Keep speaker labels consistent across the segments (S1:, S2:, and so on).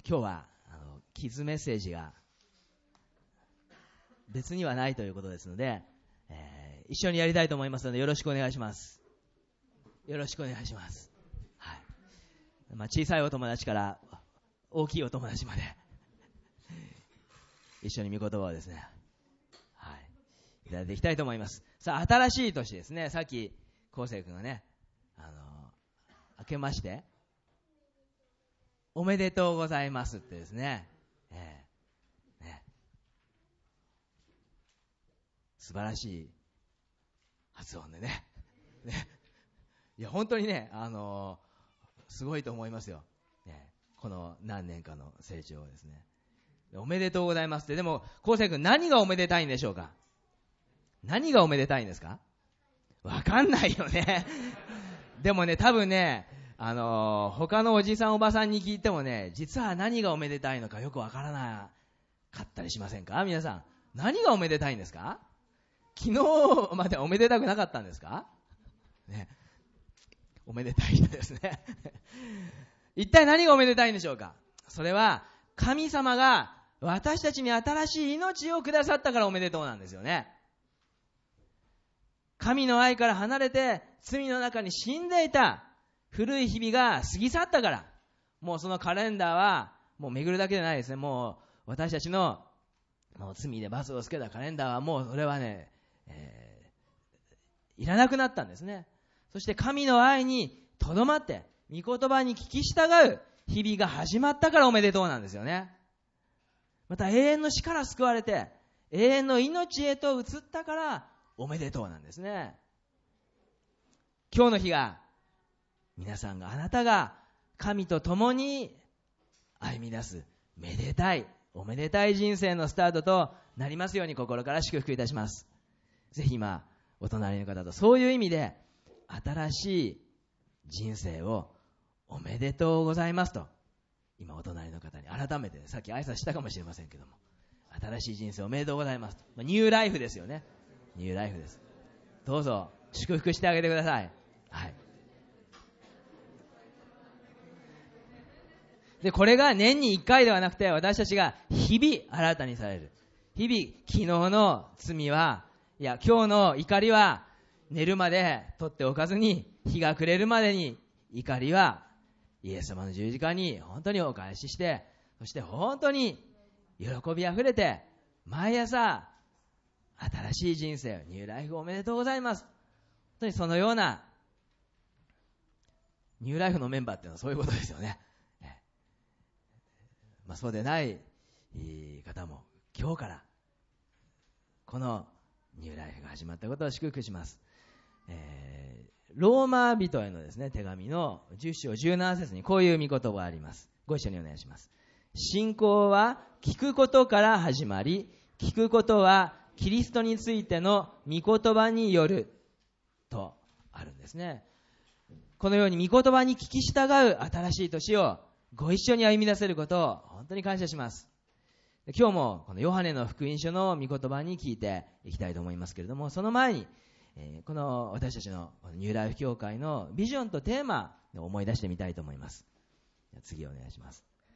S1: 今日はキッズメッセージが別にはないということですので、一緒にやりたいと思いますのでよろしくお願いします。よろしくお願いします。はい。小さいお友達から大きいお友達まで一緒に御言葉をですね、はい、いただいていきたいと思います。さあ、新しい年ですね。さっき昴生君がね、明けましておめでとうございますってですね、素晴らしい発音でねいや本当にね、すごいと思いますよ、この何年かの成長をですね。おめでとうございますって。でも昴生君、何がおめでたいんでしょうか。何がおめでたいんですか。わかんないよねでもね、多分ね、他のおじさんおばさんに聞いてもね、実は何がおめでたいのかよくわからなかったりしませんか。皆さん、何がおめでたいんですか。昨日までおめでたくなかったんですか、ね、おめでたいですね一体何がおめでたいんでしょうか。それは神様が私たちに新しい命をくださったからおめでとうなんですよね。神の愛から離れて罪の中に死んでいた古い日々が過ぎ去ったから、もうそのカレンダーはもう巡るだけじゃないですね。もう私たちのもう罪で罰をつけたカレンダーはもうそれはね、いらなくなったんですね。そして神の愛にとどまって御言葉に聞き従う日々が始まったからおめでとうなんですよね。また永遠の死から救われて永遠の命へと移ったからおめでとうなんですね。今日の日が皆さんが、あなたが神と共に歩み出すめでたいおめでたい人生のスタートとなりますように心から祝福いたします。ぜひ今お隣の方とそういう意味で新しい人生をおめでとうございますと今お隣の方に改めて、さっき挨拶したかもしれませんけども、新しい人生おめでとうございますと、ニューライフですよね。ニューライフです。どうぞ祝福してあげてください。はい。でこれが年に1回ではなくて、私たちが日々新たにされる。日々昨日の罪は、いや今日の怒りは寝るまで取っておかずに、日が暮れるまでに怒りはイエス様の十字架に本当にお返しして、そして本当に喜びあふれて毎朝新しい人生、ニューライフおめでとうございます。本当にそのようなニューライフのメンバーっていうのはそういうことですよね。そうでない方も今日からこのニューライフが始まったことを祝福します。ローマ人へのですね、手紙の10章17節にこういう御言葉があります。ご一緒にお願いします。信仰は聞くことから始まり、聞くことはキリストについての御言葉によるとあるんですね。このように御言葉に聞き従う新しい年をご一緒に歩み出せることを本当に感謝します。今日もこのヨハネの福音書の御言葉に聞いていきたいと思いますけれども、その前にこの私たちのニューライフ教会のビジョンとテーマを思い出してみたいと思います。次お願いします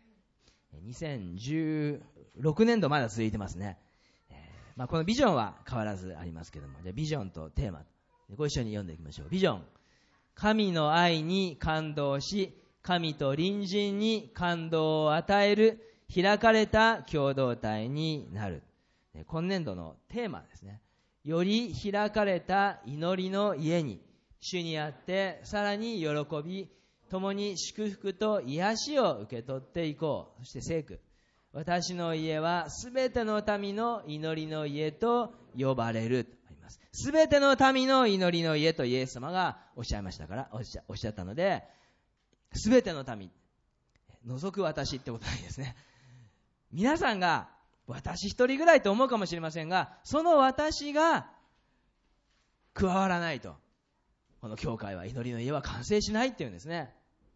S1: 。2016年度まだ続いてますね。このビジョンは変わらずありますけれども、じゃあビジョンとテーマご一緒に読んでいきましょう。ビジョン、神の愛に感動し神と隣人に感動を与える開かれた共同体になる。今年度のテーマですね。より開かれた祈りの家に主にあってさらに喜び共に祝福と癒しを受け取っていこう。そして聖句、私の家はすべての民の祈りの家と呼ばれるとあります。すべての民の祈りの家とイエス様がおっしゃいましたから、おっしゃったので、すべての民、除く私ってことないですね。皆さんが私一人ぐらいと思うかもしれませんが、その私が加わらないとこの教会は、祈りの家は完成しないっていうんですね。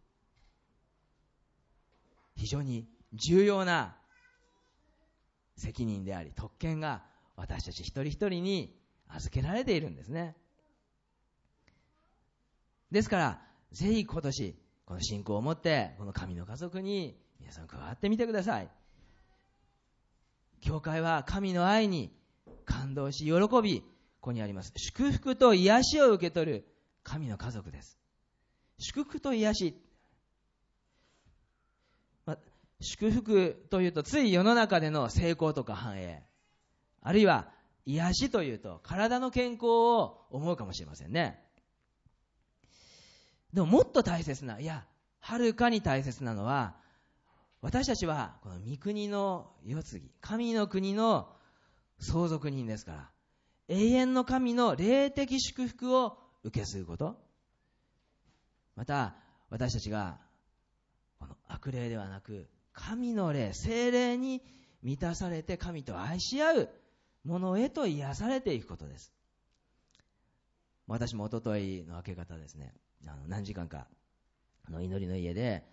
S1: 非常に重要な責任であり特権が私たち一人一人に預けられているんですね。ですからぜひ今年この信仰を持ってこの神の家族に皆さん加わってみてください。教会は神の愛に感動し喜び、ここにあります祝福と癒しを受け取る神の家族です。祝福と癒し、祝福というとつい世の中での成功とか繁栄、あるいは癒しというと体の健康を思うかもしれませんね。でももっと大切な、いやはるかに大切なのは、私たちはこの御国の世継ぎ、神の国の相続人ですから、永遠の神の霊的祝福を受け継ぐこと、また私たちがこの悪霊ではなく神の霊、聖霊に満たされて神と愛し合うものへと癒されていくことです。私も一昨日の明け方ですね、何時間か祈りの家で、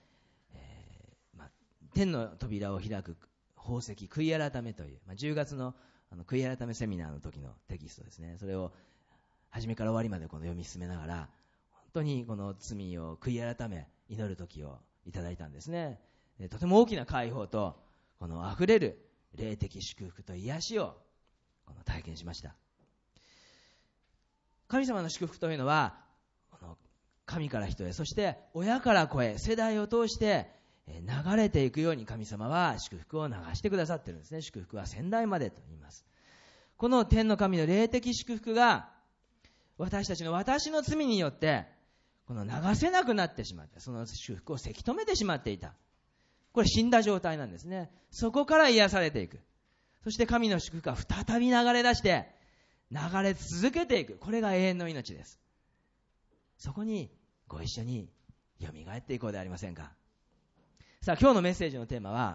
S1: 天の扉を開く宝石悔い改めという、10月の悔い改めセミナーの時のテキストですね。それを初めから終わりまで読み進めながら、本当にこの罪を悔い改め祈る時をいただいたんですね。とても大きな解放とこのあふれる霊的祝福と癒しを体験しました。神様の祝福というのはこの神から人へ、そして親から子へ、世代を通して流れていくように神様は祝福を流してくださっているんですね。祝福は先代までと言います。この天の神の霊的祝福が私の罪によってこの流せなくなってしまって、その祝福をせき止めてしまっていた。これ死んだ状態なんですね。そこから癒されていく。そして神の祝福が再び流れ出して流れ続けていく。これが永遠の命です。そこにご一緒によみがえっていこうではありませんか。さあ、今日のメッセージのテーマは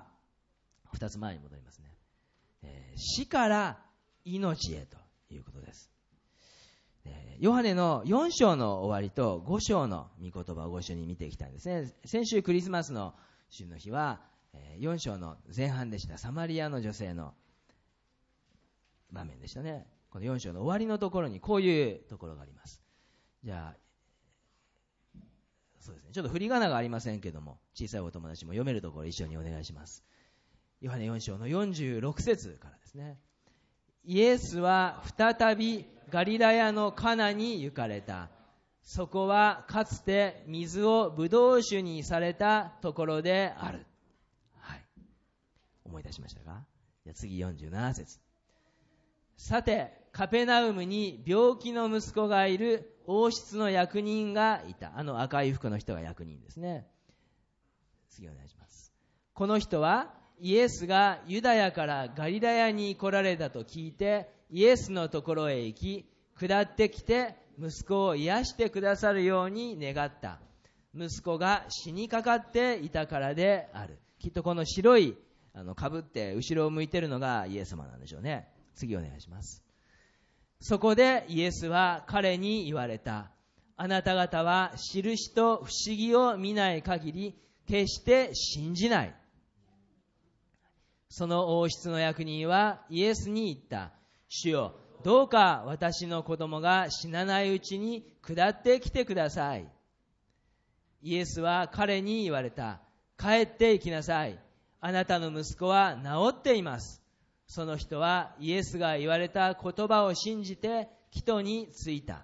S1: 2つ前に戻りますね。死から命へということです。ヨハネの4章の終わりと5章の御言葉をご一緒に見ていきたいんですね。先週クリスマスの週の日は4章の前半でした。サマリアの女性の場面でしたね。この4章の終わりのところにこういうところがあります。じゃあそうですね、ちょっと振り仮名がありませんけども、小さいお友達も読めるところ一緒にお願いします。ヨハネ4章の46節からですね。イエスは再びガリラヤのカナに行かれた。そこはかつて水をブドウ酒にされたところである。はい、思い出しましたか。じゃあ次47節。さてカペナウムに病気の息子がいる王室の役人がいた。赤い服の人が役人ですね。次お願いします。この人はイエスがユダヤからガリラヤに来られたと聞いて、イエスのところへ行き、下ってきて息子を癒してくださるように願った。息子が死にかかっていたからである。きっとこの白いかぶって後ろを向いているのがイエス様なんでしょうね。次お願いします。そこでイエスは彼に言われた。あなた方は印と不思議を見ない限り決して信じない。その王室の役人はイエスに言った。主よ、どうか私の子供が死なないうちに下ってきてください。イエスは彼に言われた。帰って行きなさい。あなたの息子は治っています。その人はイエスが言われた言葉を信じて帰途に着いた。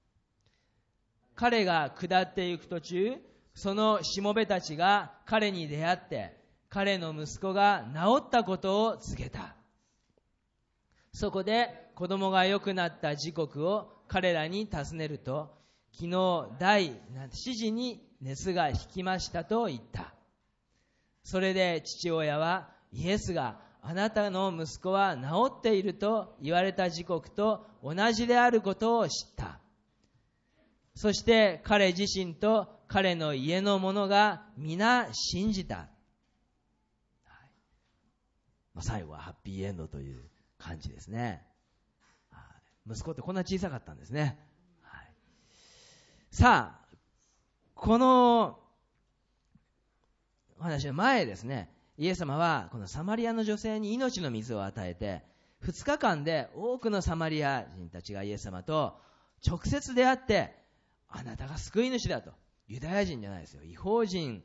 S1: 彼が下っていく途中、そのしもべたちが彼に出会って、彼の息子が治ったことを告げた。そこで子供が良くなった時刻を彼らに尋ねると、昨日第7時に熱が引きましたと言った。それで父親はイエスがあなたの息子は治っていると言われた時刻と同じであることを知った。そして彼自身と彼の家の者が皆信じた。最後はハッピーエンドという感じですね。息子ってこんな小さかったんですね。さあ、このお話の前ですね、イエス様はこのサマリアの女性に命の水を与えて、2日間で多くのサマリア人たちがイエス様と直接出会って、あなたが救い主だと。ユダヤ人じゃないですよ、異邦人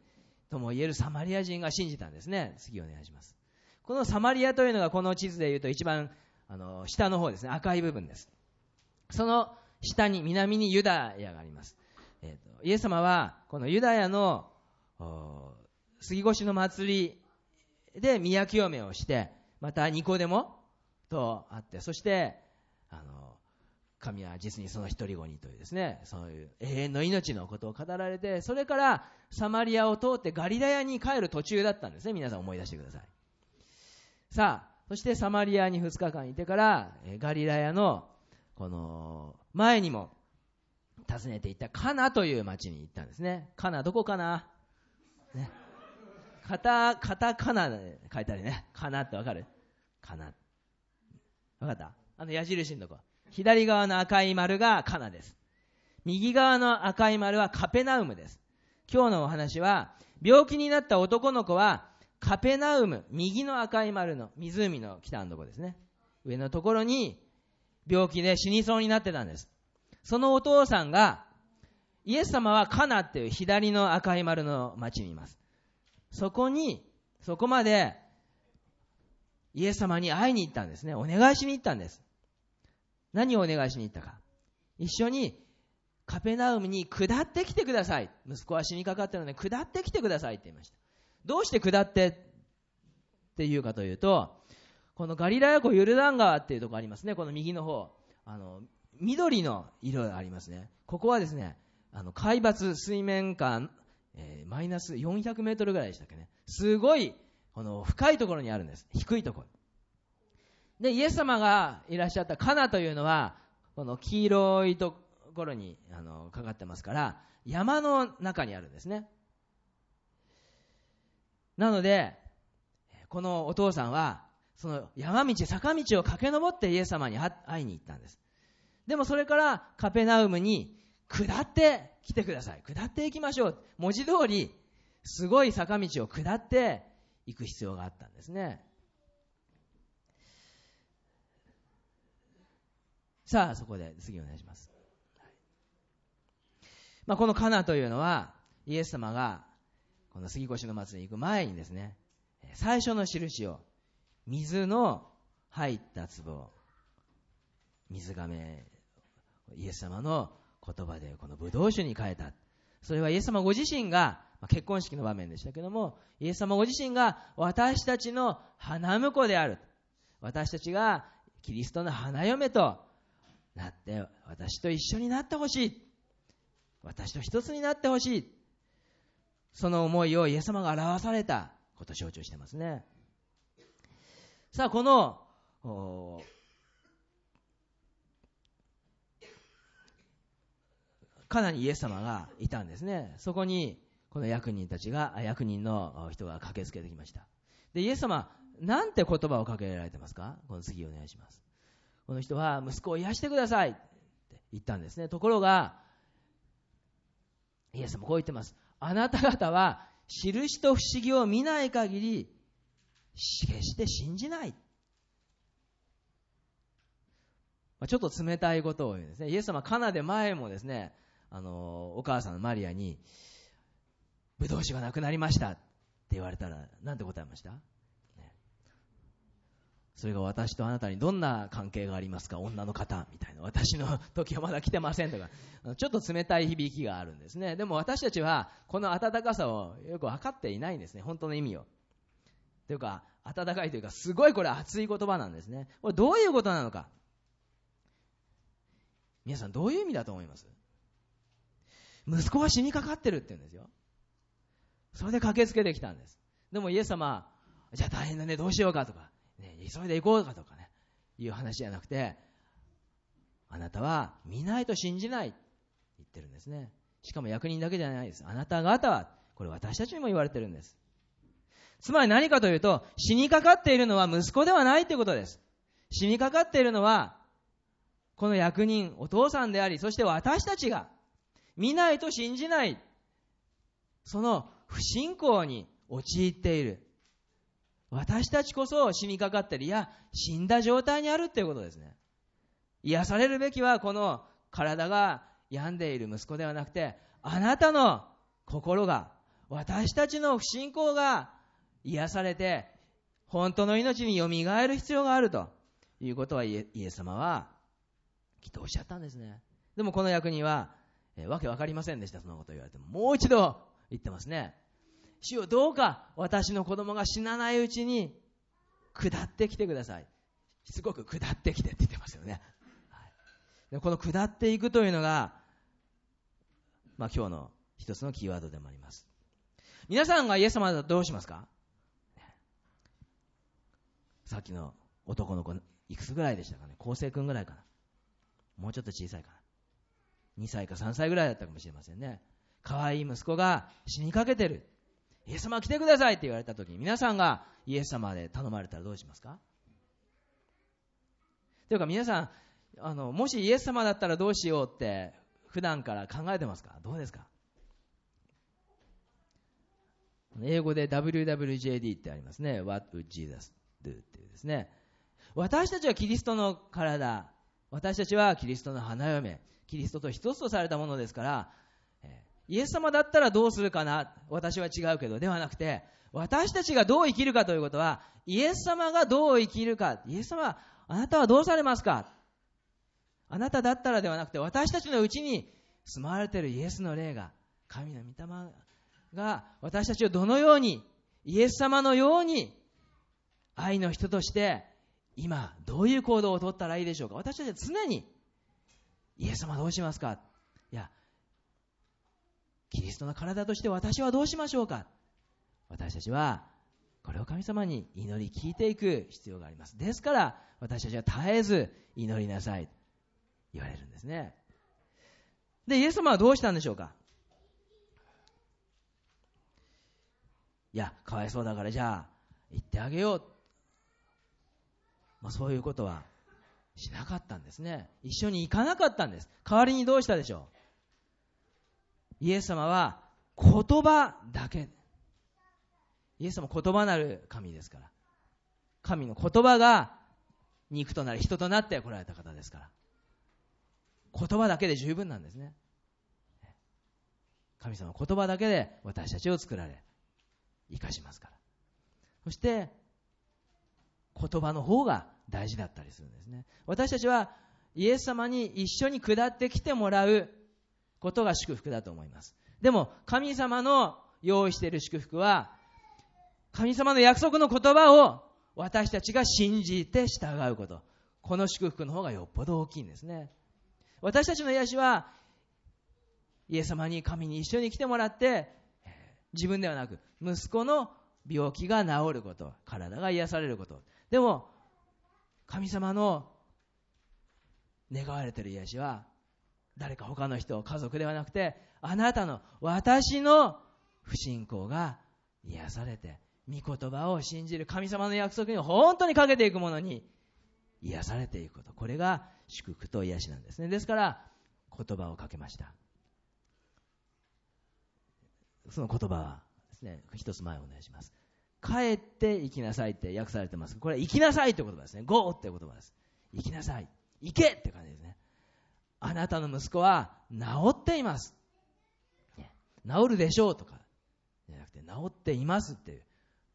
S1: とも言えるサマリア人が信じたんですね。次お願いします。このサマリアというのがこの地図でいうと一番下の方ですね、赤い部分です。その下に南にユダヤがあります。イエス様はこのユダヤの杉越の祭りで宮清めをして、またニコデモと会って、そして神は実にその一人子にというですね、そういう永遠の命のことを語られて、それからサマリアを通ってガリラヤに帰る途中だったんですね。皆さん思い出してください。さあ、そしてサマリアに2日間いてからガリラヤのこの前にも訪ねていったカナという町に行ったんですね。カナどこかな、ね、カタカナで書いてあるね。カナってわかる？カナわかった？矢印のとこ、左側の赤い丸がカナです。右側の赤い丸はカペナウムです。今日のお話は、病気になった男の子はカペナウム、右の赤い丸の湖の北のところですね、上のところに病気で死にそうになってたんです。そのお父さんが、イエス様はカナっていう左の赤い丸の町にいます。そこまでイエス様に会いに行ったんですね。お願いしに行ったんです。何をお願いしに行ったか。一緒にカペナウムに下ってきてください。息子は死にかかっているので下ってきてくださいって言いました。どうして下ってっていうかというと、このガリラヤ湖ヨルダン川っていうところありますね。この右の方、緑の色がありますね。ここはですね、海抜水面下、マイナス400メートルぐらいでしたっけね。すごいこの深いところにあるんです。低いところで、イエス様がいらっしゃったカナというのはこの黄色いところにかかってますから、山の中にあるんですね。なのでこのお父さんはその山道坂道を駆け上ってイエス様に会いに行ったんです。でもそれからカペナウムに下って来てください、下っていきましょう、文字通りすごい坂道を下っていく必要があったんですね。さあ、そこで次お願いします。このカナというのは、イエス様がこの杉越の祭りに行く前にですね、最初の印を水の入った壺、水亀、イエス様の言葉でこのブドウ酒に変えた。それはイエス様ご自身が、結婚式の場面でしたけども、イエス様ご自身が私たちの花婿である、私たちがキリストの花嫁となって私と一緒になってほしい、私と一つになってほしい、その思いをイエス様が表されたことを象徴してますね。さあ、このカナにイエス様がいたんですね。そこにこの役人の人が駆けつけてきました。で、イエス様なんて言葉をかけられてますか。この次お願いします。この人は息子を癒してくださいって言ったんですね。ところがイエス様こう言ってます。あなた方は印と不思議を見ない限り決して信じない。ちょっと冷たいことを言うんですね。イエス様カナで前もですね、お母さんのマリアにブドウ酒がなくなりましたって言われたらなんて答えました？それが私とあなたにどんな関係がありますか、女の方みたいな、私の時はまだ来てませんとか、ちょっと冷たい響きがあるんですね。でも私たちはこの温かさをよく分かっていないんですね、本当の意味を。というか温かいというか、すごいこれ熱い言葉なんですね。これどういうことなのか、皆さんどういう意味だと思います？息子は死にかかってるって言うんですよ。それで駆けつけてきたんです。でもイエス様、じゃあ大変だね、どうしようかとか、急いで行こうかとかね、いう話じゃなくて、あなたは見ないと信じないって言ってるんですね。しかも役人だけじゃないです。あなた方は、これ私たちにも言われてるんです。つまり何かというと、死にかかっているのは息子ではないということです。死にかかっているのはこの役人、お父さんであり、そして私たちが見ないと信じない、その不信仰に陥っている私たちこそ死にかかっている、いや死んだ状態にあるということですね。癒されるべきはこの体が病んでいる息子ではなくて、あなたの心が私たちの不信仰が癒されて、本当の命によみがえる必要があるということはイエス様はきっとおっしゃったんですね。でもこの役人は、わけわかりませんでした。そのことを言われても、もう一度言ってますね。主よ、どうか私の子供が死なないうちに下ってきてください。しつこく下ってきてって言ってますよね。はい、でこの下っていくというのが、今日の一つのキーワードでもあります。皆さんがイエス様だとどうしますか？さっきの男の子いくつぐらいでしたかね。昴生君ぐらいかな。もうちょっと小さいかな。2歳か3歳ぐらいだったかもしれませんね。可愛い息子が死にかけてる。イエス様来てくださいって言われた時に、皆さんがイエス様で頼まれたらどうしますか？というか皆さん、もしイエス様だったらどうしようって普段から考えてますか？どうですか？英語で WWJD ってありますね。What would Jesus do っていうですね。私たちはキリストの体、私たちはキリストの花嫁、キリストと一つとされたものですから、イエス様だったらどうするかな、私は違うけど、ではなくて、私たちがどう生きるかということは、イエス様がどう生きるか、イエス様、あなたはどうされますか、あなただったらではなくて、私たちのうちに住まわれているイエスの霊が、神の御霊が私たちをどのように、イエス様のように愛の人として今どういう行動をとったらいいでしょうか。私たちは常にイエス様どうしますか、いやキリストの体として私はどうしましょうか。私たちはこれを神様に祈り聞いていく必要があります。ですから私たちは絶えず祈りなさいと言われるんですね。でイエス様はどうしたんでしょうか。いやかわいそうだからじゃあ行ってあげよう、そういうことはしなかったんですね。一緒に行かなかったんです。代わりにどうしたでしょう。イエス様は言葉だけ、イエス様は言葉なる神ですから、神の言葉が肉となり人となって来られた方ですから、言葉だけで十分なんですね。神様は言葉だけで私たちを作られ生かしますから。そして言葉の方が大事だったりするんですね。私たちはイエス様に一緒に下ってきてもらうことが祝福だと思います。でも神様の用意している祝福は、神様の約束の言葉を私たちが信じて従うこと、この祝福の方がよっぽど大きいんですね。私たちの癒しはイエス様に、神に一緒に来てもらって、自分ではなく息子の病気が治ること、体が癒されること。でも神様の願われている癒しは誰か他の人、家族ではなくて、あなたの、私の不信仰が癒されて、御言葉を信じる神様の約束に本当にかけていくものに癒されていくこと、これが祝福と癒しなんですね。ですから言葉をかけました。その言葉はですね、一つ前お願いします。帰って行きなさいって訳されてます。これは行きなさいって言葉ですね。Go って言葉です。行きなさい、行けって感じですね。あなたの息子は治っています、治るでしょうとかじゃなくて、治っていますっていう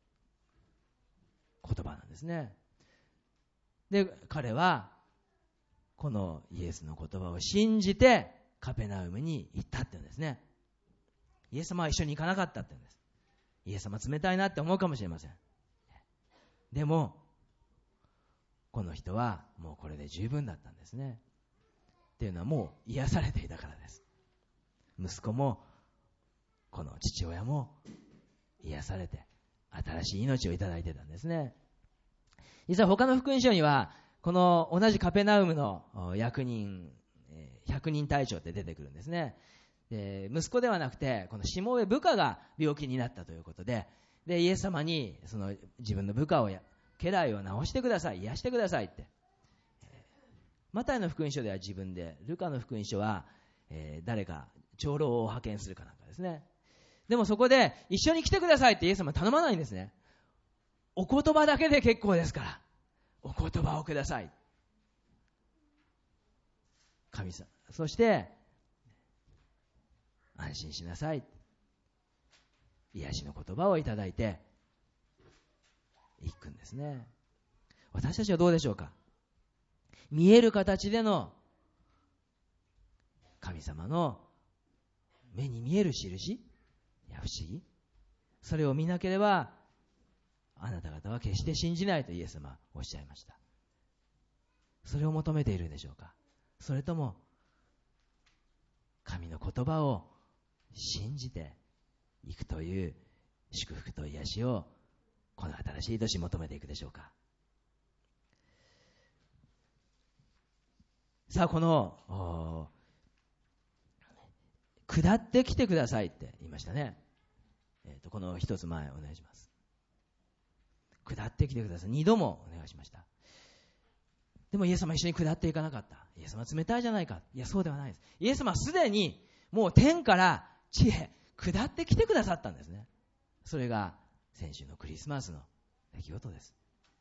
S1: 言葉なんですね。で彼はこのイエスの言葉を信じてカペナウムに行ったっていうんですね。イエス様は一緒に行かなかったっていうんです。イエス様冷たいなって思うかもしれません。でもこの人はもうこれで十分だったんですね。っていうのはもう癒されていたからです。息子もこの父親も癒されて新しい命をいただいてたんですね。実は他の福音書にはこの同じカペナウムの役人100人隊長って出てくるんですね。で息子ではなくてこのしもべ部下が病気になったということで、イエス様にその自分の部下を家来を治してください、癒してくださいって。マタイの福音書では自分で、ルカの福音書は、誰か長老を派遣するかなんかですね。でもそこで一緒に来てくださいってイエス様は頼まないんですね。お言葉だけで結構ですからお言葉をください、神様。そして安心しなさい、 癒しの言葉をいただいていくんですね。私たちはどうでしょうか。見える形での神様の目に見える印や不思議、それを見なければあなた方は決して信じないとイエス様はおっしゃいました。それを求めているでしょうか。それとも神の言葉を信じていくという祝福と癒しをこの新しい年求めていくでしょうか。さあ、この下ってきてくださいって言いましたね。この一つ前お願いします。下ってきてください。2度もお願いしました。でもイエス様は一緒に下っていかなかった。イエス様は冷たいじゃないか。いや、そうではないです。イエス様はすでにもう天から地へ下ってきてくださったんですね。それが先週のクリスマスの出来事です。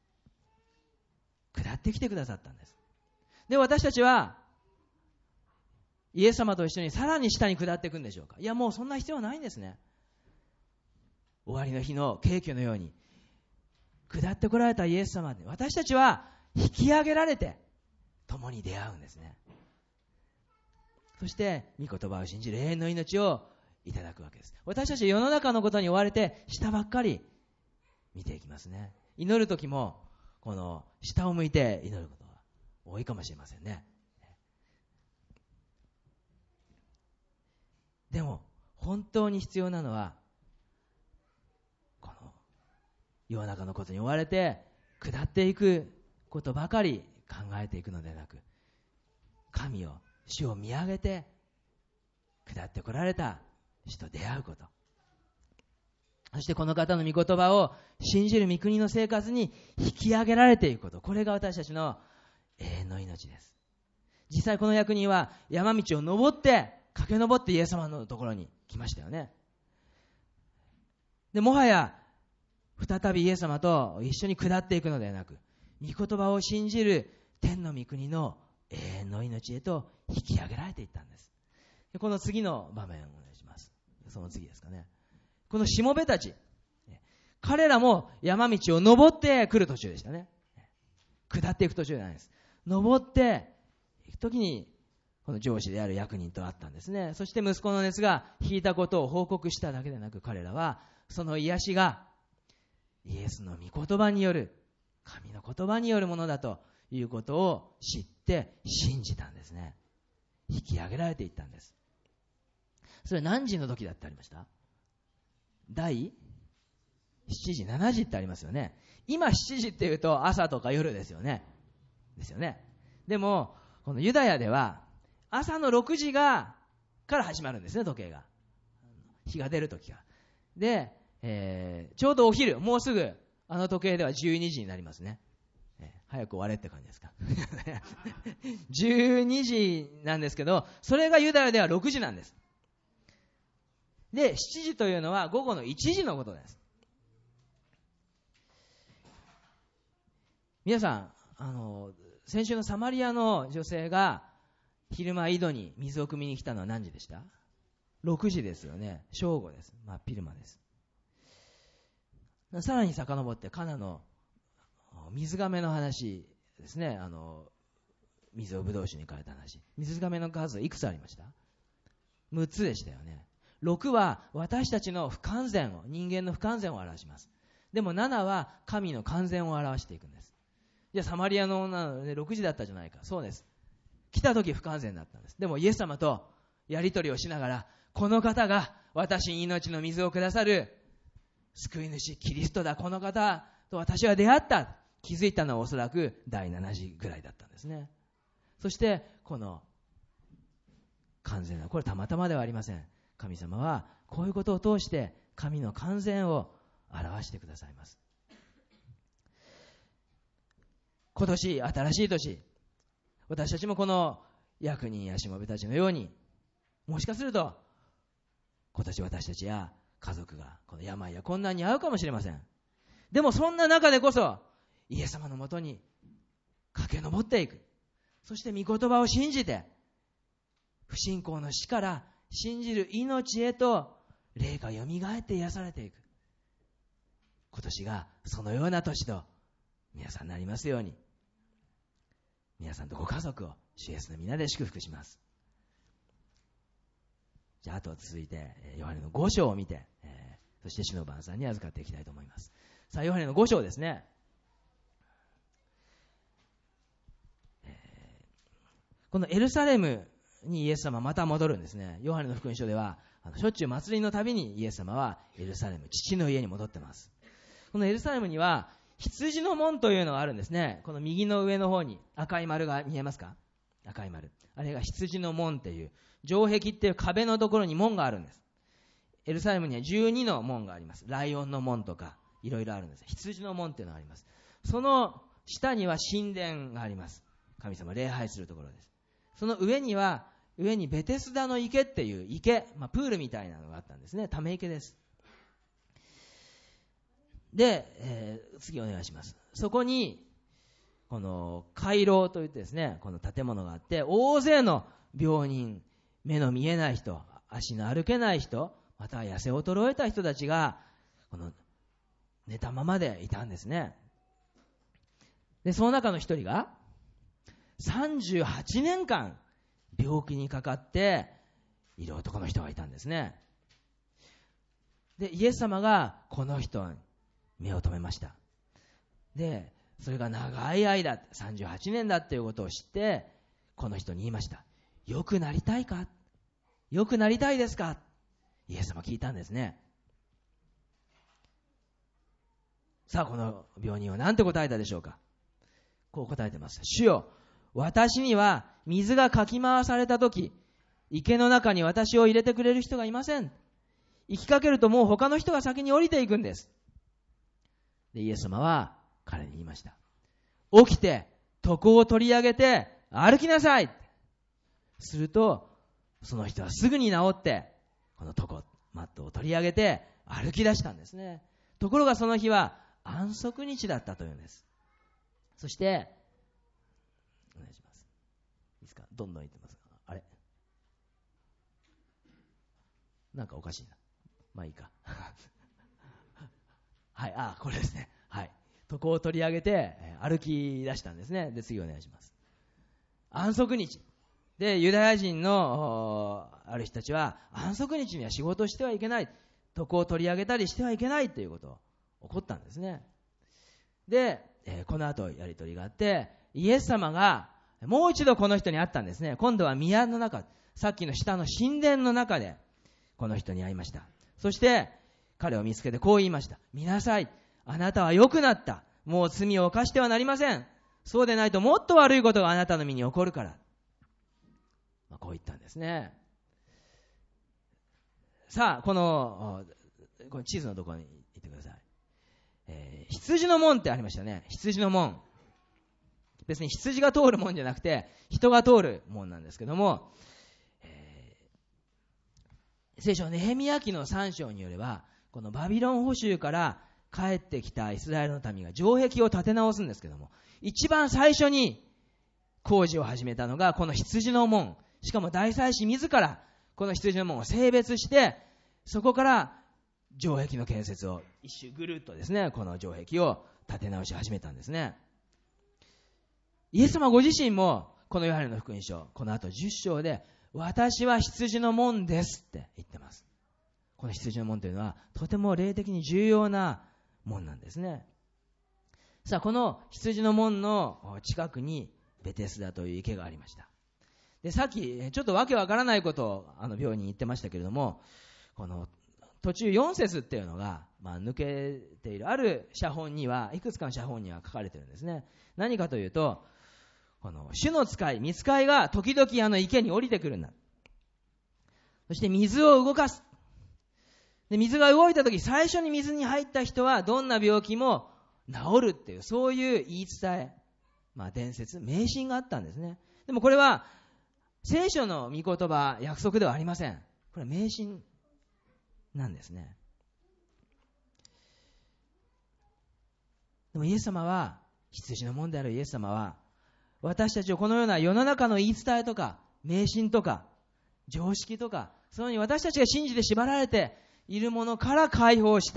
S1: 下ってきてくださったんです。で、私たちはイエス様と一緒にさらに下に下っていくんでしょうか。いや、もうそんな必要はないんですね。終わりの日の景気のように下ってこられたイエス様で私たちは引き上げられて共に出会うんですね。そして御言葉を信じる永遠の命をいただくわけです。私たちは世の中のことに追われて下ばっかり見ていきますね。祈るときもこの下を向いて祈ることが多いかもしれませんね。でも本当に必要なのはこの世の中のことに追われて下っていくことばかり考えていくのではなく、神を主を見上げて下ってこられた主と出会うこと、そしてこの方の御言葉を信じる御国の生活に引き上げられていくこと、これが私たちの永遠の命です。実際この役人は山道を登って駆け上ってイエス様のところに来ましたよね。でもはや再びイエス様と一緒に下っていくのではなく、御言葉を信じる天の御国の永遠の命へと引き上げられていったんです。でこの次の場面をお願いします。その次ですかね。このしもべたち、彼らも山道を登ってくる途中でしたね。下っていく途中じゃないです。登っていくときにこの上司である役人と会ったんですね。そして息子の熱が引いたことを報告しただけでなく、彼らはその癒しがイエスの御言葉による、神の言葉によるものだということを知って信じたんですね。引き上げられていったんです。それは何時の時だってありました？第7時、7時ってありますよね。今7時っていうと朝とか夜ですよね。ですよね。でもこのユダヤでは朝の6時から始まるんですね、時計が。日が出る時が。で、ちょうどお昼、もうすぐあの時計では12時になりますね。早く終われって感じですか。12時なんですけど、それがユダヤでは6時なんです。で、7時というのは午後の1時のことです。皆さん、先週のサマリアの女性が昼間井戸に水を汲みに来たのは何時でした？ 6 時ですよね。正午です。真っ昼間です。さらに遡ってカナの水亀の話ですね。水をブドウ酒に変えた話。水亀の数いくつありました？ 6 つでしたよね。6は私たちの不完全を、人間の不完全を表します。でも7は神の完全を表していくんです。じゃあサマリアの女の、6時だったじゃないか。そうです。来た時不完全だったんです。でもイエス様とやり取りをしながら、この方が私に命の水をくださる救い主キリストだ、この方と私は出会った、気づいたのはおそらく第7時ぐらいだったんですね。そしてこの完全な、これたまたまではありません。神様はこういうことを通して神の完全を表してくださいます。今年新しい年、私たちもこの役人やしもべたちのように、もしかすると今年私たちや家族がこの病や困難に遭うかもしれません。でもそんな中でこそイエス様のもとに駆け上っていく。そして御言葉を信じて不信仰の死から信じる命へと霊がよみがえって癒されていく。今年がそのような年と皆さんなりますように、皆さんとご家族を主イエスの皆で祝福します。じゃあ、あと続いてヨハネの5章を見て、そして主の晩餐に預かっていきたいと思います。さあ、ヨハネの5章ですね。このエルサレムにイエス様はまた戻るんですね。ヨハネの福音書ではしょっちゅう祭りのたびにイエス様はエルサレム、父の家に戻ってます。このエルサレムには羊の門というのがあるんですね。この右の上の方に赤い丸が見えますか？赤い丸、あれが羊の門っていう、城壁っていう壁のところに門があるんです。エルサレムには12の門があります。ライオンの門とかいろいろあるんです。羊の門っていうのがあります。その下には神殿があります。神様を礼拝するところです。その上にベテスダの池っていう池、プールみたいなのがあったんですね。ため池です。で、次お願いします。そこにこの回廊といってですね、この建物があって、大勢の病人、目の見えない人、足の歩けない人、または痩せ衰えた人たちがこの寝たままでいたんですね。で、その中の一人が38年間病気にかかっている男の人がいたんですね。で、イエス様がこの人に目を留めました。で、それが長い間38年だっていうことを知って、この人に言いました。良くなりたいか？良くなりたいですか？イエス様聞いたんですね。さあ、この病人は何て答えたでしょうか？こう答えてます。主よ、私には水がかき回されたとき、池の中に私を入れてくれる人がいません。行きかけるともう他の人が先に降りていくんです。で、イエス様は彼に言いました。起きて床を取り上げて歩きなさい。するとその人はすぐに治って、この床マットを取り上げて歩き出したんですね。ところがその日は安息日だったというんです。そしてお願いします。いいですか？どんどん言ってますが、あれなんかおかしいな。まあいいかはい、これですね。はい、床を取り上げて歩き出したんですね。で、次お願いします。安息日で、ユダヤ人のある人たちは安息日には仕事してはいけない、床を取り上げたりしてはいけないということを起こったんですね。で、この後やり取りがあって、イエス様がもう一度この人に会ったんですね。今度は宮の中、さっきの下の神殿の中でこの人に会いました。そして彼を見つけてこう言いました。見なさい、あなたは良くなった。もう罪を犯してはなりません。そうでないともっと悪いことがあなたの身に起こるから、こう言ったんですね。さあ、この地図のところに行ってください。羊の門ってありましたね。羊の門、別に羊が通る門じゃなくて人が通る門なんですけども、聖書ネヘミヤ記の3章によれば、このバビロン捕囚から帰ってきたイスラエルの民が城壁を建て直すんですけども、一番最初に工事を始めたのがこの羊の門。しかも大祭司自らこの羊の門を性別して、そこから城壁の建設を一周ぐるっとですね、この城壁を建て直し始めたんですね。イエス様ご自身もこのヨハネの福音書、この後10章で、私は羊の門ですって言ってます。この羊の門というのはとても霊的に重要な門なんですね。さあ、この羊の門の近くにベテスダという池がありました。で、さっきちょっとわけわからないことを病院に言ってましたけれども、この途中4節っていうのが、抜けているある写本には、いくつかの写本には書かれてるんですね。何かというと、この主の使い、御使いが時々池に降りてくるんだ。そして水を動かす。で、水が動いた時、最初に水に入った人はどんな病気も治るっていう、そういう言い伝え、伝説、迷信があったんですね。でもこれは聖書の御言葉、約束ではありません。これは迷信なんですね。でもイエス様は、羊の門であるイエス様は、私たちをこのような世の中の言い伝えとか迷信とか常識とか、そのように私たちが信じて縛られているものから解放して、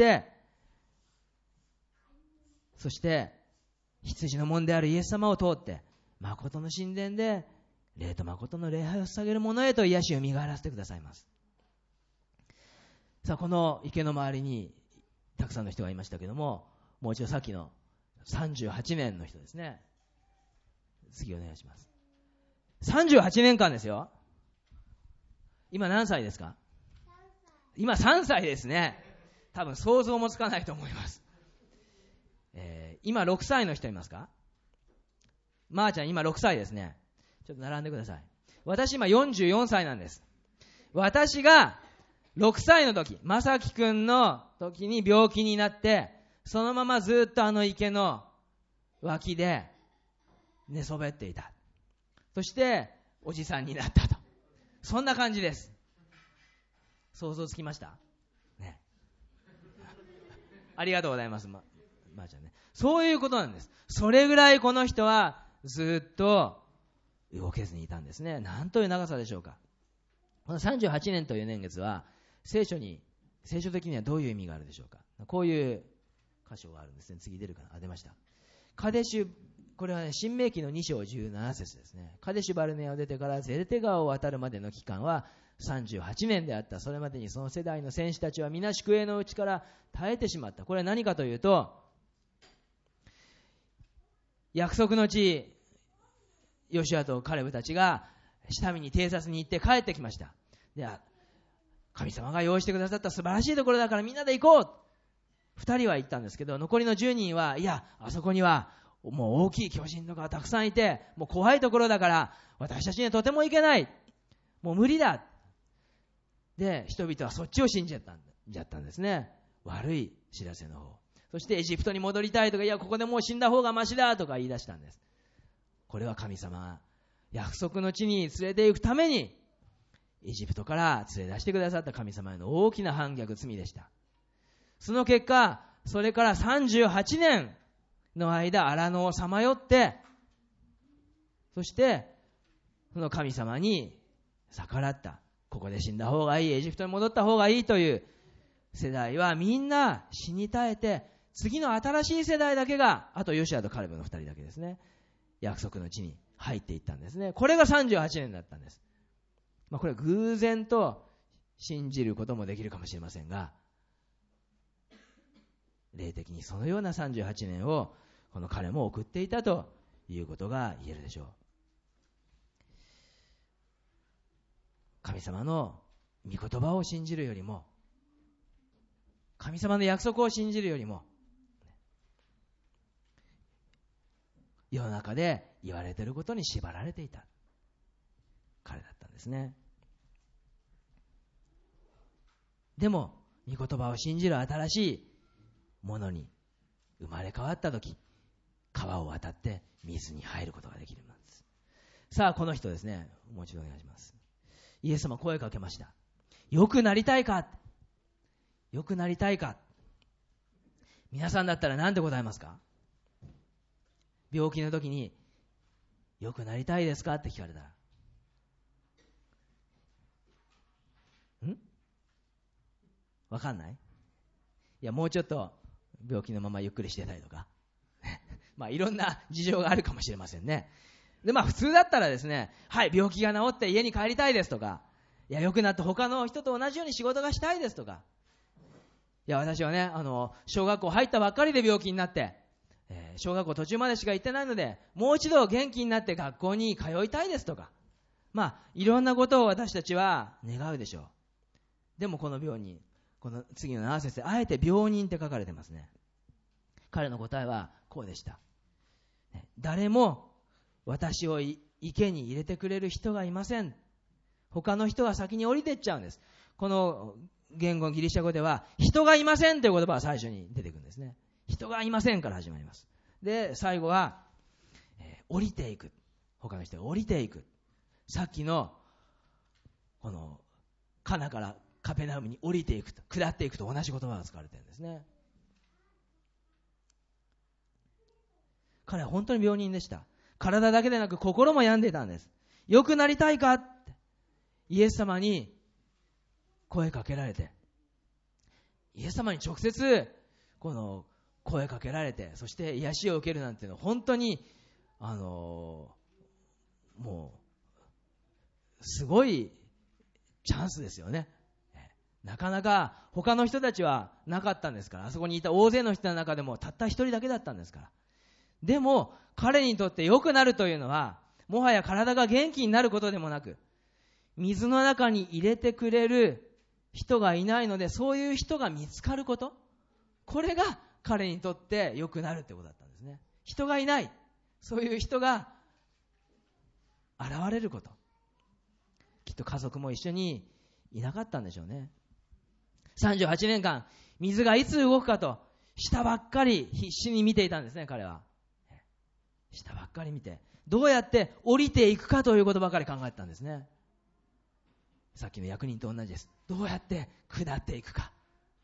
S1: そして羊の門であるイエス様を通って誠の神殿で霊と誠の礼拝を捧げる者へと癒しを身がらせてくださいます。さあ、この池の周りにたくさんの人がいましたけども、もう一度さっきの38年の人ですね。次お願いします。38年間ですよ。今何歳ですか？今3歳ですね。多分想像もつかないと思います。今6歳の人いますか？まーちゃん今6歳ですね。ちょっと並んでください。私今44歳なんです。私が6歳の時、まさきくんの時に病気になって、そのままずっとあの池の脇で寝そべっていた。そしておじさんになったと。そんな感じです。想像つきましたね。ありがとうございます、まーちゃんね。そういうことなんです。それぐらいこの人はずっと動けずにいたんですね。なんという長さでしょうか。この38年という年月は聖書的にはどういう意味があるでしょうか。こういう箇所があるんですね。次出るかな。出ました。カデシュ、これはね、新明記の2章17節ですね。カデシュバルネアを出てからゼレテ川を渡るまでの期間は38年であった。それまでにその世代の戦士たちは皆宿営のうちから耐えてしまった。これは何かというと、約束の地、ヨシュアとカレブたちが下見に偵察に行って帰ってきました。で、神様が用意してくださった素晴らしいところだからみんなで行こう。2人は行ったんですけど、残りの10人は、いや、あそこにはもう大きい巨人とかたくさんいて、もう怖いところだから私たちにはとても行けない。もう無理だ。で、人々はそっちを信じちゃったんですね。悪い知らせの方。そしてエジプトに戻りたいとか、いや、ここでもう死んだ方がマシだとか言い出したんです。これは神様が約束の地に連れて行くためにエジプトから連れ出してくださった神様への大きな反逆、罪でした。その結果、それから38年の間荒野をさまよって、そしてその神様に逆らった。ここで死んだ方がいい、エジプトに戻った方がいいという世代はみんな死に絶えて、次の新しい世代だけが、あとヨシュアとカレブの2人だけですね、約束の地に入っていったんですね。これが38年だったんです。これは偶然と信じることもできるかもしれませんが、霊的にそのような38年をこの彼も送っていたということが言えるでしょう。神様の御言葉を信じるよりも、神様の約束を信じるよりも、世の中で言われていることに縛られていた彼だったんですね。でも御言葉を信じる新しいものに生まれ変わったとき、川を渡って水に入ることができるんです。さあ、この人ですね、もう一度お願いします。イエス様声かけました。良くなりたいか、良くなりたいか。皆さんだったら何て答えますか？病気の時に良くなりたいですかって聞かれたら、わかんない？いや、もうちょっと病気のままゆっくりしてたりとかいろんな事情があるかもしれませんね。で、普通だったらですね、はい、病気が治って家に帰りたいですとか、いや、良くなって他の人と同じように仕事がしたいですとか、いや、私はね、小学校入ったばっかりで病気になって、小学校途中までしか行ってないので、もう一度元気になって学校に通いたいですとか、いろんなことを私たちは願うでしょう。でもこの病人、この次の7節であえて病人って書かれてますね。彼の答えはこうでした。誰も私を池に入れてくれる人がいません。他の人が先に降りていっちゃうんです。この言語ギリシャ語では人がいませんという言葉が最初に出てくるんですね。人がいませんから始まります。で、最後は、降りていく。他の人が降りていく。さっきのこのカナからカペナウムに降りていくと、下っていくと同じ言葉が使われているんですね。彼は本当に病人でした。体だけでなく心も病んでいたんです。良くなりたいかってイエス様に声かけられて、 イエス様に直接この声かけられて、そして癒しを受けるなんていうのは本当にもうすごいチャンスですよね。なかなか他の人たちはなかったんですから、あそこにいた大勢の人の中でもたった一人だけだったんですから。でも彼にとって良くなるというのは、もはや体が元気になることでもなく、水の中に入れてくれる人がいないので、そういう人が見つかること、これが彼にとって良くなるということだったんですね。人がいない、そういう人が現れること、きっと家族も一緒にいなかったんでしょうね。38年間水がいつ動くかと下ばっかり必死に見ていたんですね。彼は下ばっかり見て、どうやって降りていくかということばかり考えてたんですね。さっきの役人と同じです。どうやって下っていくか。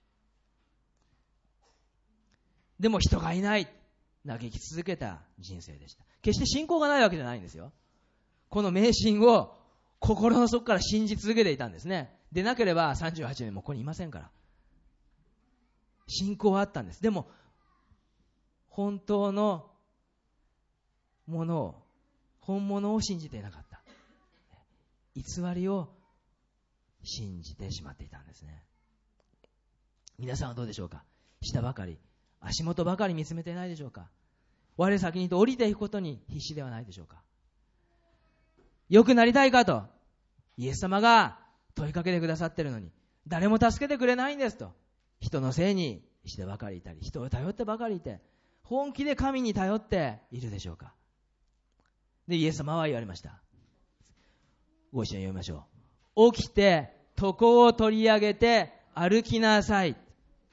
S1: でも人がいない、嘆き続けた人生でした。決して信仰がないわけじゃないんですよ。この迷信を心の底から信じ続けていたんですね。でなければ38年もここにいませんから。信仰はあったんです。でも本当のものを、本物を信じていなかった。偽りを信じてしまっていたんですね。皆さんはどうでしょうか。下ばかり、足元ばかり見つめていないでしょうか。我先にと降りていくことに必死ではないでしょうか。良くなりたいかとイエス様が問いかけてくださっているのに、誰も助けてくれないんですと、人のせいにしてばかりいたり、人を頼ってばかりいて、本気で神に頼っているでしょうか。でイエス様は言われました。ご一緒に読みましょう。起きて床を取り上げて歩きなさい。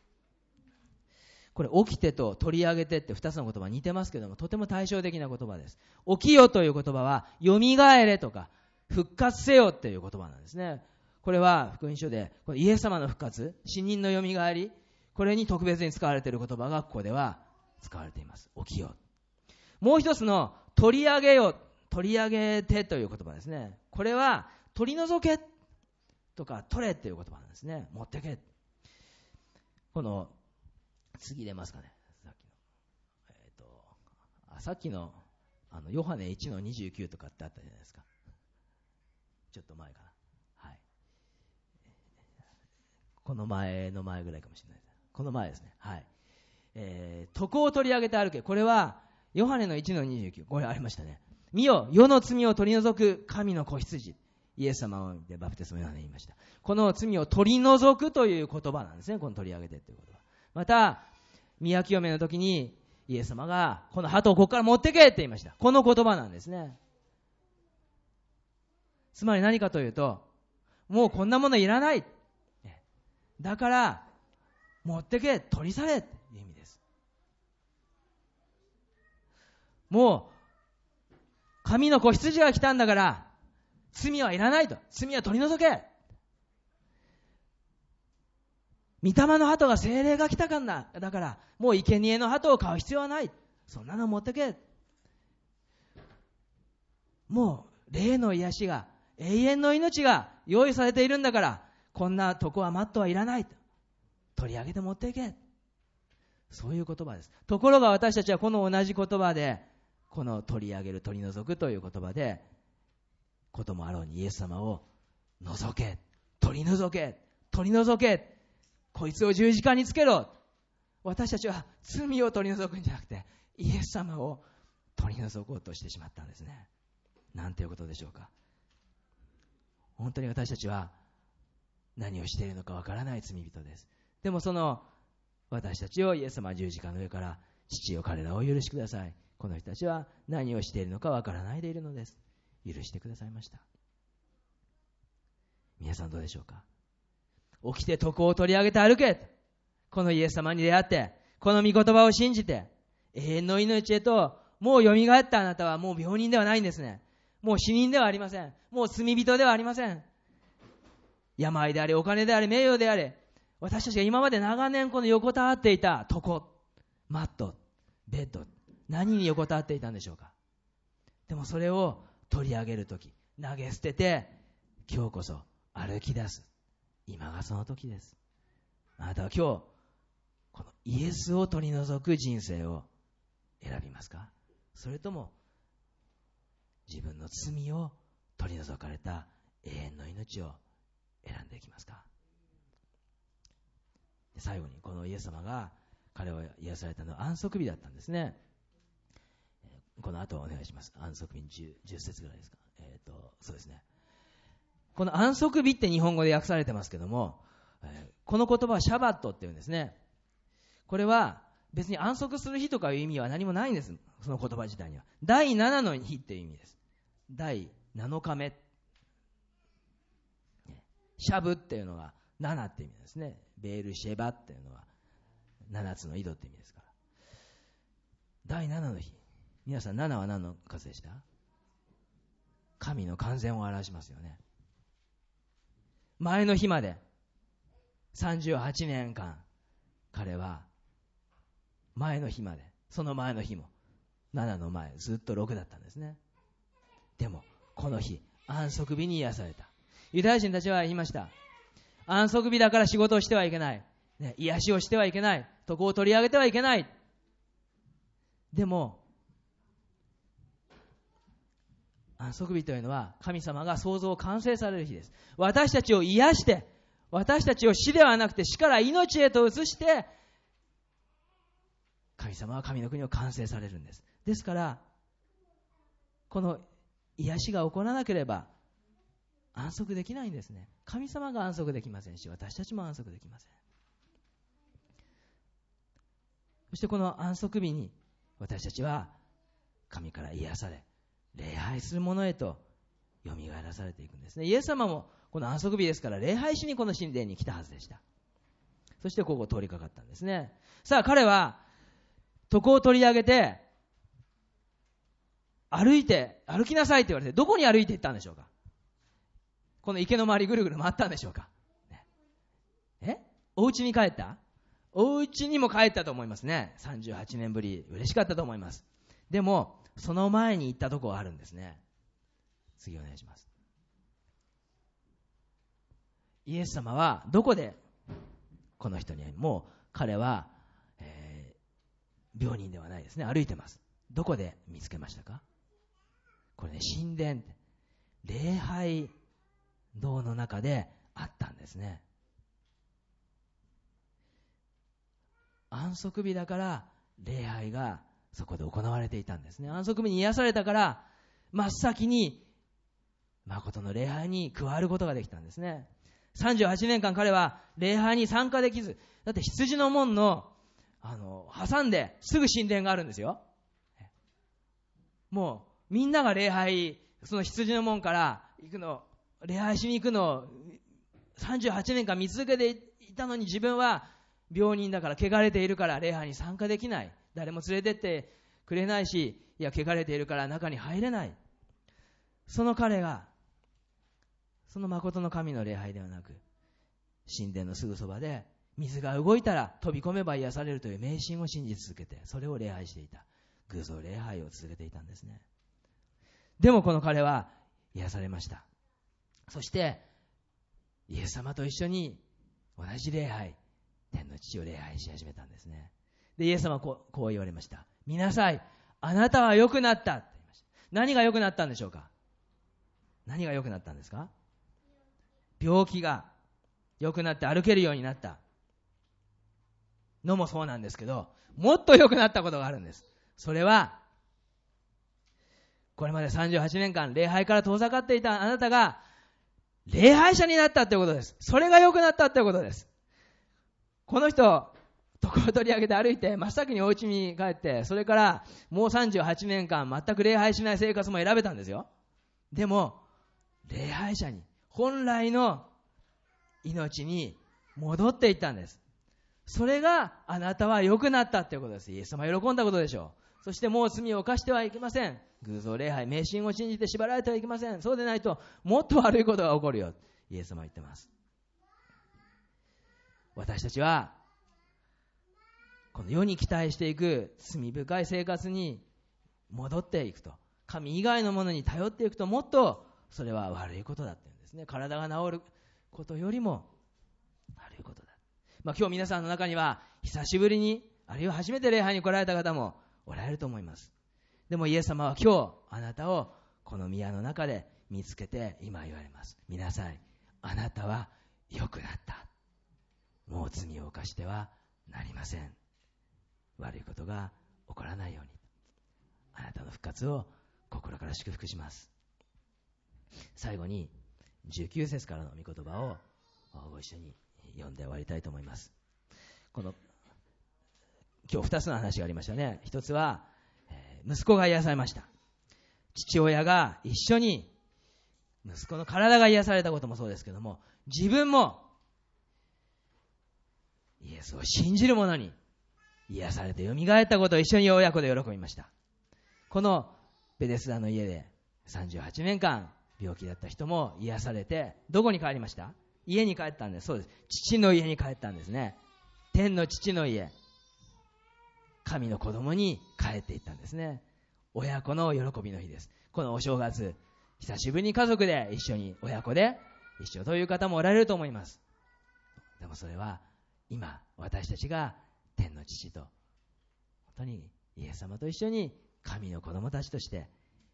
S1: これ起きてと取り上げてって2つの言葉似てますけども、とても対照的な言葉です。起きよという言葉はよみがえれとか復活せよっていう言葉なんですね。これは福音書でこのイエス様の復活、死人のよみがえり、これに特別に使われている言葉がここでは使われています。起きよ。もう一つの取り上げよ、取り上げてという言葉ですね。これは取り除けとか取れという言葉なんですね。持ってけ。この次出ますかね。さっきのヨハネ 1-29 とかってあったじゃないですか。ちょっと前かな。はい。この前の前ぐらいかもしれないです。この前ですね。はい。床を取り上げて歩け。これはヨハネの 1-29。これありましたね。見よ、世の罪を取り除く神の子羊。イエス様をでバプテスマヨハネ言いました。この罪を取り除くという言葉なんですね。この取り上げてという言葉。また宮清めの時にイエス様がこの鳩をここから持ってけって言いました。この言葉なんですね。つまり何かというと、もうこんなものいらない、だから持ってけ、取り去れっていう意味です。もう神の子羊が来たんだから罪はいらないと、罪は取り除け、御霊の鳩が聖霊が来たかんだ、だからもう生贄の鳩を買う必要はない、そんなの持ってけ、もう霊の癒しが、永遠の命が用意されているんだから、こんな床はマットはいらないと、取り上げて持っていけ、そういう言葉です。ところが私たちはこの同じ言葉で、この取り上げる、取り除くという言葉でこともあろうに、イエス様を除け、取り除け、取り除け、こいつを十字架につけろ。私たちは罪を取り除くんじゃなくてイエス様を取り除こうとしてしまったんですね。なんていうことでしょうか。本当に私たちは何をしているのかわからない罪人です。でもその私たちをイエス様は十字架の上から、父よ彼らを許しください、この人たちは何をしているのかわからないでいるのです、許してくださいました。皆さんどうでしょうか。起きて床を取り上げて歩け、このイエス様に出会って、この御言葉を信じて永遠の命へと、もうよみがえったあなたはもう病人ではないんですね。もう死人ではありません。もう罪人ではありません。病であれ、お金であれ、名誉であれ、私たちが今まで長年この横たわっていた床、マット、ベッド、何に横たわっていたんでしょうか。でもそれを取り上げるとき、投げ捨てて今日こそ歩き出す、今がその時です。 あなたは今日、このイエスを取り除く人生を選びますか？それとも、自分の罪を取り除かれた永遠の命を選んでいきますか？最後に、このイエス様が彼を癒されたのは安息日だったんですね。この後お願いします。安息日 10節ぐらいですか。そうですね。この安息日って日本語で訳されてますけども、この言葉はシャバットっていうんですね。これは別に安息する日とかいう意味は何もないんです。その言葉自体には。第7の日っていう意味です。第7日目。シャブっていうのが7って意味ですね。ベールシェバっていうのは7つの井戸って意味ですから。第7の日。皆さん7は何の数でした？神の完全を表しますよね。前の日まで38年間彼は前の日まで、その前の日も7の前ずっと6だったんですね。でもこの日安息日に癒された。ユダヤ人たちは言いました。安息日だから仕事をしてはいけない、癒しをしてはいけない、徳を取り上げてはいけない。でも安息日というのは神様が創造を完成される日です。私たちを癒して、私たちを死ではなくて死から命へと移して、神様は神の国を完成されるんです。ですからこの癒しが起こらなければ安息できないんですね。神様が安息できませんし、私たちも安息できません。そしてこの安息日に私たちは神から癒され、礼拝するものへとよみがえらされていくんですね。イエス様もこの安息日ですから礼拝しにこの神殿に来たはずでした。そしてここを通りかかったんですね。さあ彼は徳を取り上げて歩きなさいと言われて、どこに歩いていったんでしょうか？この池の周りぐるぐる回ったんでしょうか？お家に帰った？お家にも帰ったと思いますね。38年ぶり、嬉しかったと思います。でもその前に行ったところがあるんですね。次お願いします。イエス様はどこでこの人に、もう彼は、病人ではないですね。歩いてます。どこで見つけましたか？これね、神殿、礼拝堂の中であったんですね。安息日だから礼拝がそこで行われていたんですね。安息日に癒されたから真っ先に誠の礼拝に加わることができたんですね。38年間彼は礼拝に参加できず、だって羊の門の挟んですぐ神殿があるんですよ。もうみんなが礼拝、その羊の門から行くの、礼拝しに行くのを38年間見続けていたのに、自分は病人だから、汚れているから礼拝に参加できない、誰も連れてってくれないし、いや汚れているから中に入れない。その彼がその誠の神の礼拝ではなく、神殿のすぐそばで水が動いたら飛び込めば癒されるという迷信を信じ続けて、それを礼拝していた。偶像礼拝を続けていたんですね。でもこの彼は癒されました。そしてイエス様と一緒に同じ礼拝、天の父を礼拝し始めたんですね。でイエス様はこう言われました。見なさい、あなたは良くなったって言いました。何が良くなったんでしょうか？何が良くなったんですか？病気が良くなって歩けるようになったのもそうなんですけど、もっと良くなったことがあるんです。それはこれまで38年間礼拝から遠ざかっていたあなたが礼拝者になったということです。それが良くなったということです。この人、徳を取り上げて歩いて真っ先にお家に帰って、それからもう38年間全く礼拝しない生活も選べたんですよ。でも礼拝者に、本来の命に戻っていったんです。それがあなたは良くなったということです。イエス様は喜んだことでしょう。そしてもう罪を犯してはいけません。偶像礼拝、迷信を信じて縛られてはいけません。そうでないともっと悪いことが起こるよ、イエス様は言ってます。私たちはこの世に期待していく罪深い生活に戻っていくと、神以外のものに頼っていくと、もっとそれは悪いことだって言うんですね。体が治ることよりも悪いことだ。 今日皆さんの中には久しぶりに、あるいは初めて礼拝に来られた方もおられると思います。でもイエス様は今日あなたをこの宮の中で見つけて今言われます。見なさい、あなたは良くなった。もう罪を犯してはなりません。悪いことが起こらないように、あなたの復活を心から祝福します。最後に19節からの御言葉をご一緒に読んで終わりたいと思います。今日2つの話がありましたね。一つは息子が癒されました。父親が一緒に息子の体が癒されたこともそうですけども、自分もイエスを信じる者に癒されて蘇ったことを一緒に親子で喜びました。このベデスダの家で38年間病気だった人も癒されて、どこに帰りました？家に帰ったんです。そうです。父の家に帰ったんですね。天の父の家、神の子供に帰っていったんですね。親子の喜びの日です。このお正月、久しぶりに家族で一緒に、親子で一緒という方もおられると思います。でもそれは今私たちが天の父と本当にイエス様と一緒に神の子供たちとして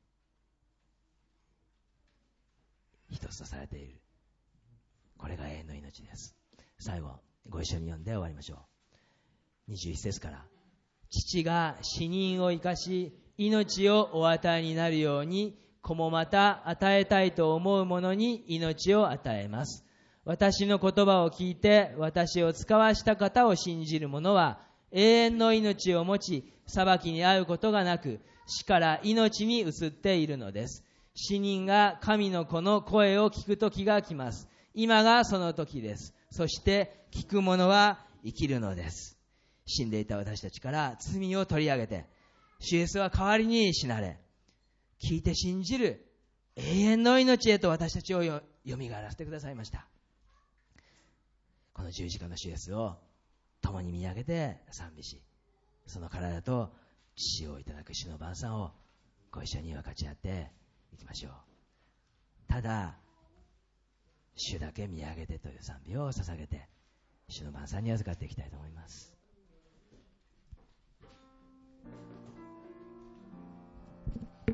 S1: 一つとされている、これが永遠の命です。最後ご一緒に読んで終わりましょう。21節から、父が死人を生かし命をお与えになるように、子もまた与えたいと思う者に命を与えます。私の言葉を聞いて私を使わした方を信じる者は永遠の命を持ち、裁きに遭うことがなく、死から命に移っているのです。死人が神の子の声を聞く時が来ます。今がその時です。そして聞く者は生きるのです。死んでいた私たちから罪を取り上げて、主イエスは代わりに死なれ、聞いて信じる永遠の命へと私たちをよみがえらせてくださいました。この十字架の主イエスを共に見上げて賛美し、その体と血をいただく主の晩餐をご一緒に分かち合っていきましょう。ただ主だけ見上げてという賛美を捧げて、主の晩餐に預かっていきたいと思います。